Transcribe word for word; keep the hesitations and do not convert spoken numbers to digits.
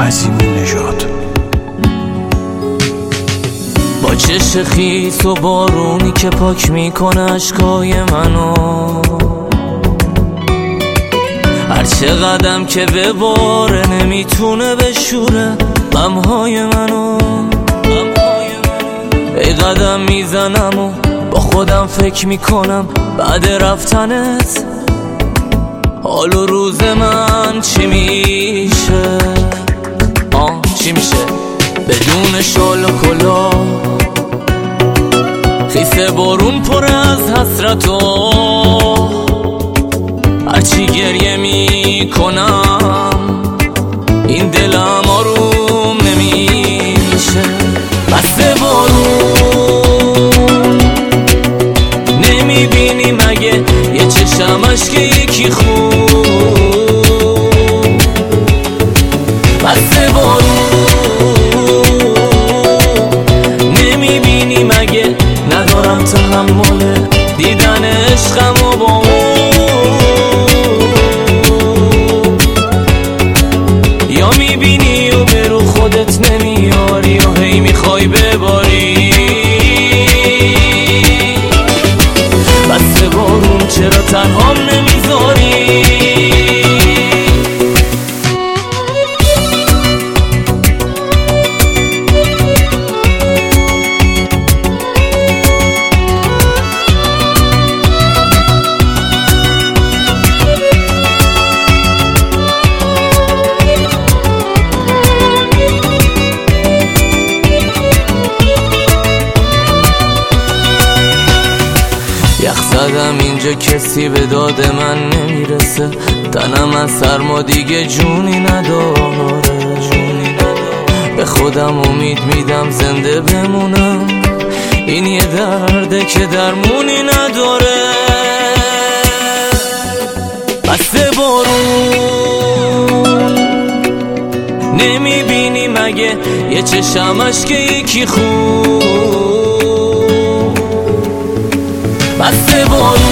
عظیمی نژاد. با چش خیس و بارونی که پاک میکنه اشکای منو، هر چه قدم که بباره نمیتونه بشوره غمهای منو. ای قدم میزنم و با خودم فکر میکنم بعد رفتنت حال و روز من چی میشه. آه چی میشه بدون شال و کلا، خیس بارون پر از حسرت و هرچی گریه میکنم این دلم آروم نمیشه. بس بارون نمیبینی مگه یه چشمش که یکی خوب. بس بارون نمیبینی مگه ندارم تحمل دیدن عشقم و با اون. یا میبینی و به رو خودت نمیاری و هی میخوای بباری. بس بارون چرا تنهام نمیذاری. زدم اینجا کسی به داد من نمیرسه، تنم از سرما دیگه جونی نداره. به خودم امید میدم زنده بمونم، این یه درده که درمونی نداره. بس بارون نمیبینی مگه یه چشمش که یکی خوب. بس بارون